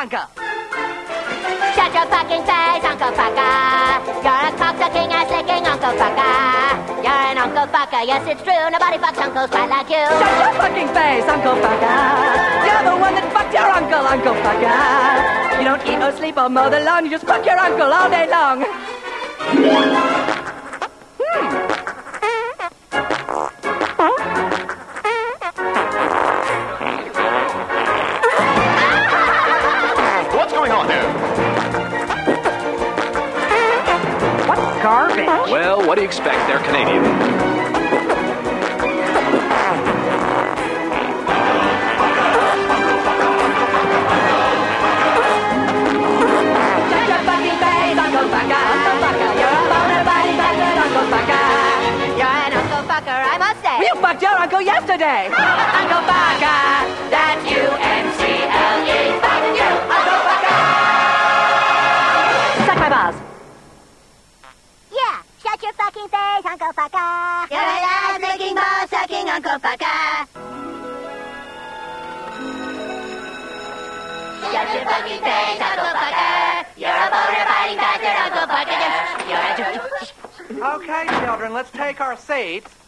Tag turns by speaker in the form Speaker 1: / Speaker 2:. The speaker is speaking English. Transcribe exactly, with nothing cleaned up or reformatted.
Speaker 1: uncle.
Speaker 2: Shut your fucking face, Uncle Fucker. You're a cocksucking, ass-licking Uncle Fucker. You're an Uncle Fucker, yes it's true. Nobody fucks uncles quite like you.
Speaker 1: Shut your fucking face, Uncle Fucker. You're the one that fucked your uncle, Uncle Fucker. You don't eat or sleep or mow the lawn. You just fuck your uncle all day long.
Speaker 3: What's going on here?
Speaker 1: What garbage?
Speaker 3: Well, what do you expect? They're Canadian.
Speaker 1: Shut your fucking face, Uncle Fucker. Uncle Fucker, you're a bona-fide bastard, Uncle Fucker.
Speaker 2: You're an Uncle Fucker, I must say.
Speaker 1: You fucked your uncle yesterday. Uncle Fucker, that's U N C L E. Fuck you, Uncle Fucker. Suck my balls.
Speaker 2: Yeah, shut your fucking face, Uncle Fucker. You're an ass-licking, ball-sucking Uncle Fucker. Shut your fucking face, Uncle Fucker. You're a bona-fide bastard, Uncle Fucker. You're a...
Speaker 4: Okay, children, let's take our seats.